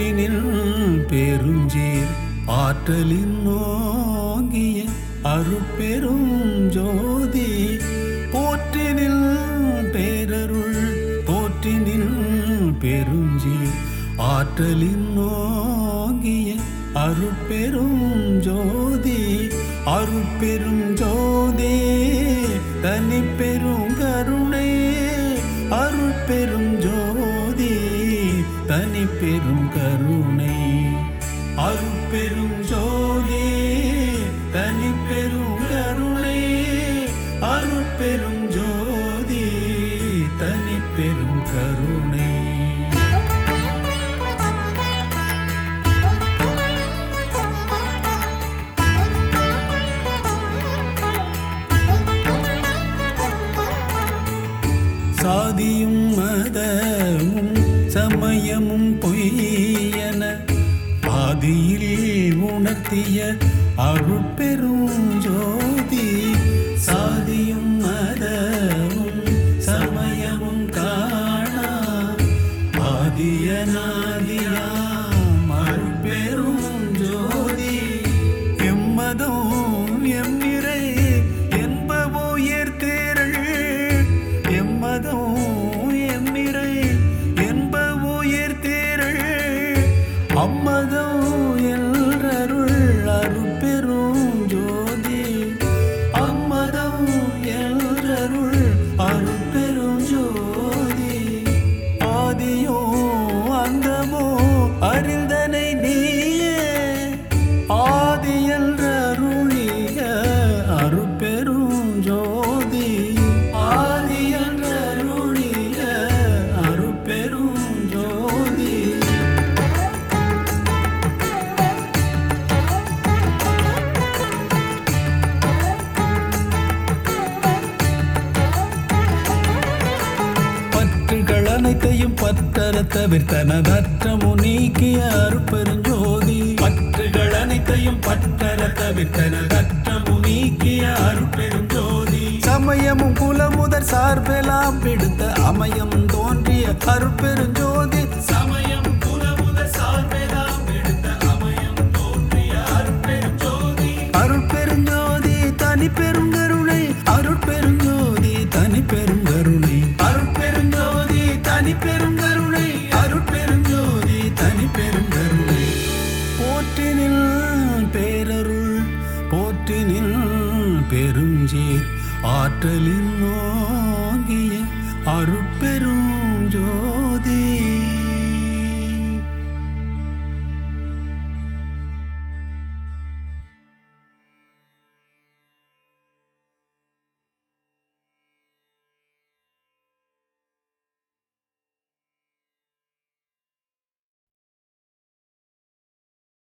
போற்றினில் பெருஞ்சீர் ஆற்றலின் நோங்கிய அருட்பெரும் ஜோதி போற்றினில் பேரருள் போற்றினில் பெருஞ்சீர் ஆற்றலின் நோங்கிய அருட்பெரும் ஜோதி அருட்பெரும் ஜோதி தனி பெரும் கருணை அருட்பெரும் ஜோதி தனி பெரும் கருணை அருட்பெரும் ஜோதி தனி பெரும் கருணை அருட்பெரும் ஜோதி தனி பெரும் கருணை சாதியும் மதமும் சமயமும் பொய்யென ஆதியில் உணர்த்திய அருட்பெரும் ஜோதி சாதியும் மதமும் சமயமும் காணா ஆதியநாதியாம் அருட்பெரும் ஜோதி எம்மதம் எம் நிறை என்பவோ ஏற்தேரள் எம்மதம் எம் நிறை என்பவோ ஏற்தேரள் அம்மதம் எல்ரருள் அருட்பெரும் ஜோதி அம்மதம் எல்ரருள் அருட்பெரும் ஜோதி ஆதியோ அந்தமோ அறிந்தனை நீயே ஆதி என்றருளிய அருட்பெரும் ஜோதி ஆதி என்றருளிய அருட்பெரும் ஜோதி பற்றுகள் அனைத்தையும் பற்றற தவிர்த்தனதற்றமு நீக்கிய அருட்பெருஞ்சோதி பற்றுகள் அனைத்தையும் பற்றற தவிர்த்தனதற்றமு நீக்கிய அருட்பெருஞ்சோதி சமயமும் குலமுதற் சார்பெல்லாம் பிடித்த அமயம் தோன்றிய அருட்பெருஞ்சோதி சமயம் குலமுதற் சார்பெல்லாம் பிடித்த அமயம் தோன்றிய அருட்பெருஞ்சோதி அருட்பெருஞ்சோதி தனி பெருங்கருணை அருட்பெருஞ்சோதி தனி பெருங்கருணை அருட்பெருஞ்சோதி தனி பெருங்கருணை அருட்பெருஞ்சோதி தனி பெருங்கருணை போற்றினில் பேரருள் போற்றினில் பெருஞ்சீர் ஆற்றலின் நோங்கிய அருட்பெரும் ஜோதி